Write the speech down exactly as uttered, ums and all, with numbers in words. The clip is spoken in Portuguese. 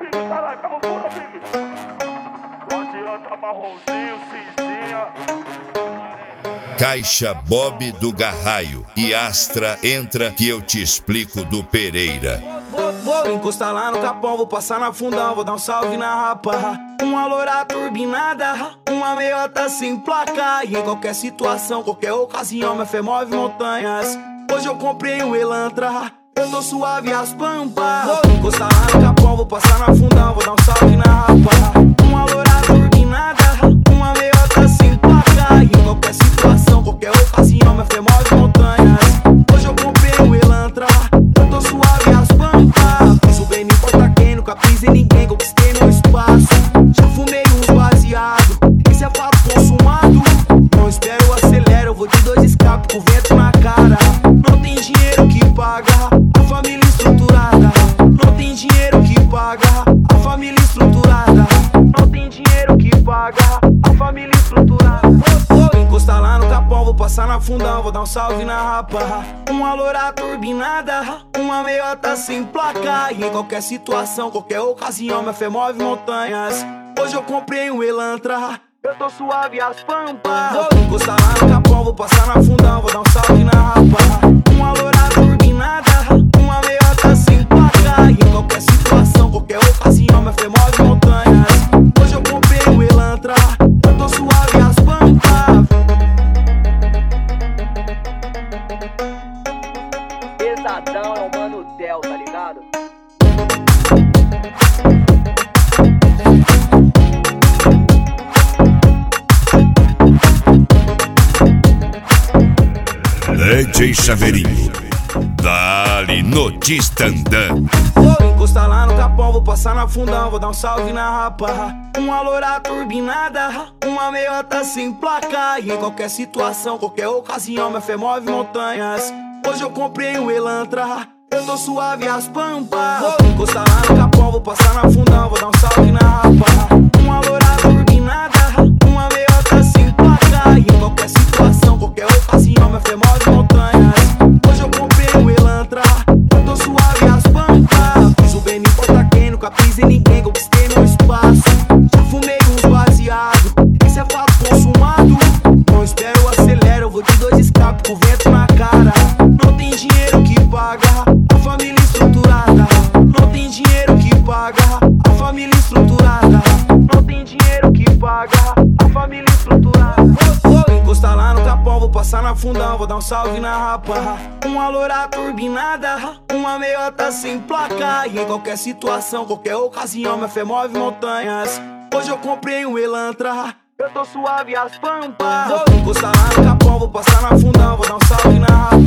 Big, caralho, pega o furo, Big. Não adianta marronzinho, cinzinha. Caixa Bob do Garraio e Astra entra que eu te explico do Pereira. Vou, vou encostar lá no capão, vou passar na fundão, vou dar um salve na rapa. Uma loura turbinada, uma meiota sem placa. E em qualquer situação, qualquer ocasião, minha fé move montanhas. Hoje eu comprei um Elantra, eu tô suave as pampas. Vou encostar lá no capão, vou passar na fundão, vou dar um salve na rapa. Uma loura turbinada, uma meiota sem placa. E em qualquer situação, qualquer ocasião, minha fé move montanhas. Hoje eu comprei um Elantra, eu tô suave as pampas. Fiz o bem, não importa quem, nunca pisei ninguém, conquistei meu espaço. Já fumei uns baseado, esse é fato consumado. Não espero, eu acelero, eu vou de dois escapes com vento na cara. Não tem dinheiro que paga a família estruturada. Não tem dinheiro que paga a família estruturada. Não tem dinheiro que paga a família estruturada. Vou encostar lá no capão, vou passar na fundão, vou dar um salve na rapa. Uma loura turbinada, uma meiota sem placa. E em qualquer situação, qualquer ocasião, minha fé move montanhas. Hoje eu comprei um Elantra, eu tô suave as pampas. Vou encostar lá no capão, vou passar na fundão, vou dar um salve na rapa. Uma loura turbinada, uma meiota sem placa. E em qualquer situação, qualquer ocasião, minha fé move montanhas. Hoje eu comprei um Elantra, eu tô suave as pampas. Pesadão é o Mano Del, tá ligado? D J Chaveirinho, dali no Distandã. Vou encostar lá no capão, vou passar na fundão, vou dar um salve na rapa. Uma loura turbinada, uma meiota sem placa. E em qualquer situação, qualquer ocasião, minha fé move montanhas. Hoje eu comprei um Elantra, eu tô suave as pampas. Vou encostar lá no capão, vou passar na fundão, vou dar um salve na rapa. Uma loura turbinada, uma meiota sem placa. E em qualquer situação, qualquer ocasião, minha fé move montanhas. Hoje eu comprei um Elantra, eu tô suave as pampas. Fiz o bem, não importa quem, nunca pisei ninguém, conquistei meu espaço. Já fumei uns baseado, esse é fato consumado. Não espero, eu acelero, eu vou de dois escapes com vento na cara. Não tem dinheiro que paga a família estruturada. Não tem dinheiro que paga a família estruturada. Não tem dinheiro que paga a família estruturada. Vou encostar lá no capão, vou passar na fundão, vou dar um salve na rapa. Uma loura turbinada, uma meiota sem placa. E em qualquer situação, qualquer ocasião, minha fé move montanhas. Hoje eu comprei um Elantra, eu tô suave as pampas. Vou encostar lá no capão, vou passar na fundão, vou dar um salve na rapa.